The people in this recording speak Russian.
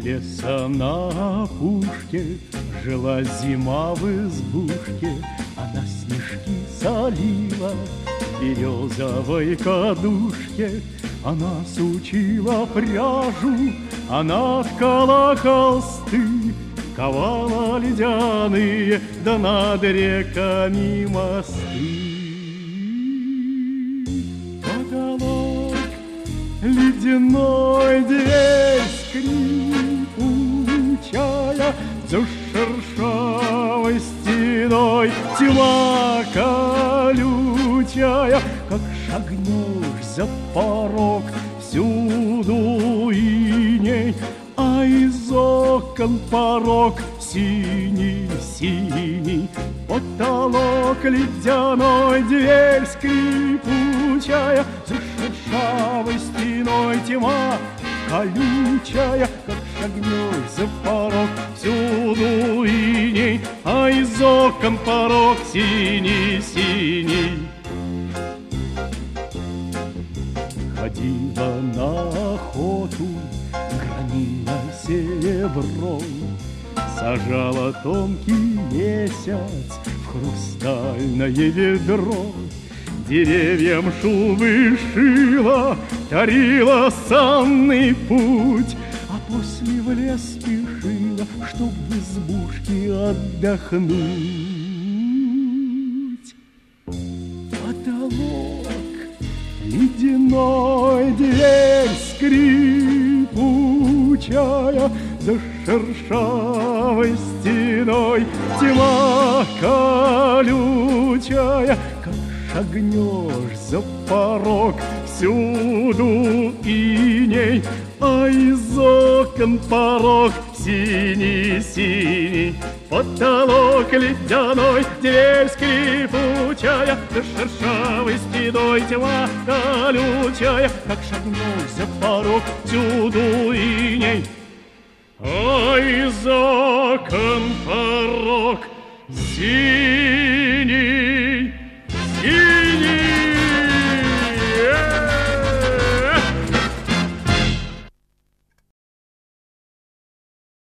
леса на опушке жила зима в избушке. Она снежки солила в березовой кадушке. Она сучила пряжу, она ткала холсты, ковала ледяные, да над реками мосты. Потолок ледяной, дверь скрипучая, за шершавой стеной тьма колючая. Как шагнешь за порог, всюду иней, а из окон порог синий-синий. Потолок ледяной, дверь скрипучая, за шершавой стеной тьма колючая. Как шагнешь за порог, всюду иней, а из окон порог синий-синий. Ходила на охоту, громила серебром, сажала тонкий месяц в хрустальное ведро. Деревьям шубы шила, тарила санный путь, а после в лес спешила, чтоб в избушке отдохнуть. Потолок ледяной, дверь скрипучая, за шершавой стеной тьма колючая. Как шагнешь за порог, всюду иней, а из окон порог синий-синий. Потолок ледяной, дверь скрипучая, за шершавой стеной тьма колючая. Как шагнешь за порог, всюду иней, а из окон порог синий.